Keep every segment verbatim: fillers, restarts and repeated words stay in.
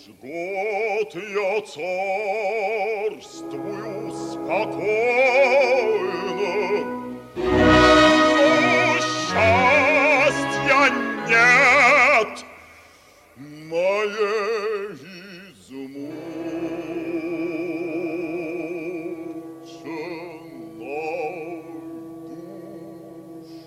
Уж год я царствую спокойно, но счастья нет моей измученной душе.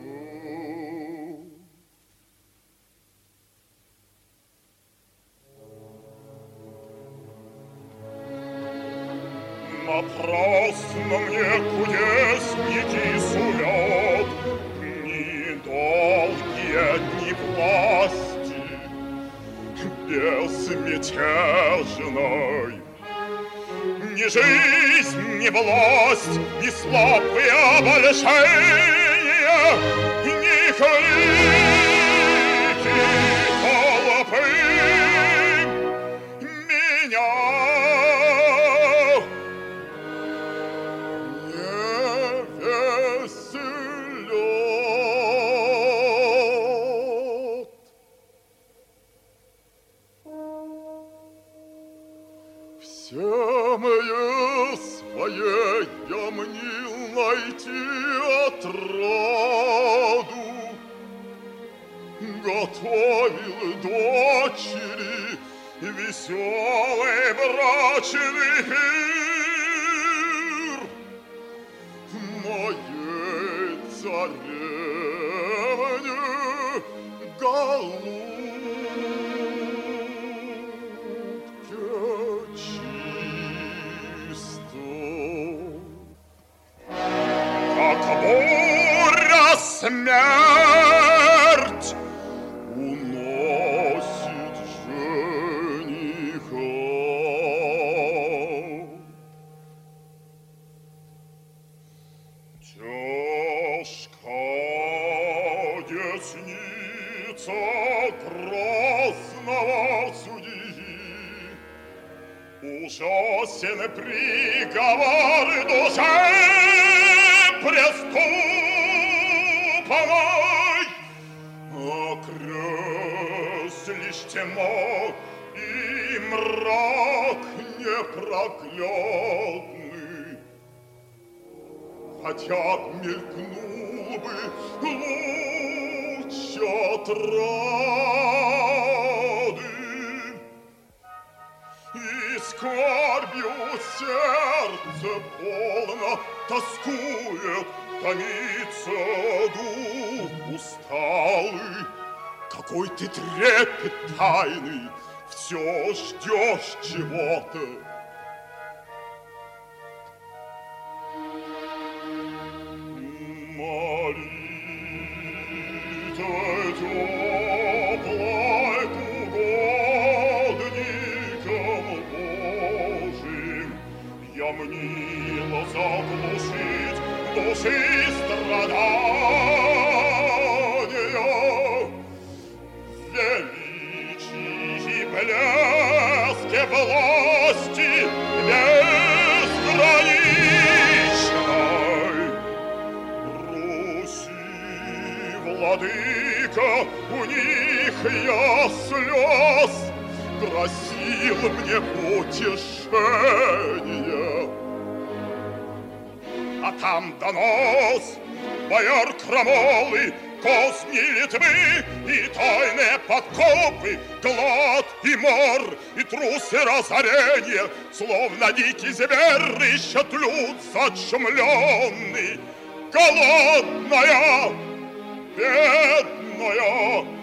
Напрасно мне кудесники сулят ни долгие дни власти безмятежной. Ни жизнь, ни власть, ни слабые обольщения, ни крики толпы меня Всемое свое я мнил найти отраду, готовил дочери веселый брачный пир моей царевне голубке. Буря смерть уносит жениха. Тяжка десница красного судьи, ужасен приговор душе преступной, окрест лишь тьма и мрак непроглядный. Хотя мелькнул бы луч отрады, и скорбью сердце полно тоскует, томится дух усталый. Какой ты трепет тайный, все ждешь чего-то. Молитвой теплой к угодникам Божьим я мнила заглушить души страдания, величии и блеске власти безграничной. Руси, владыка, у них я слез просил мне утешения. А там донос бояр крамолы, козни Литвы и тайные подкопы, глад и мор, и трус и разорение, словно дикий зверь ищет люд зачумленный. Голодная, бедная,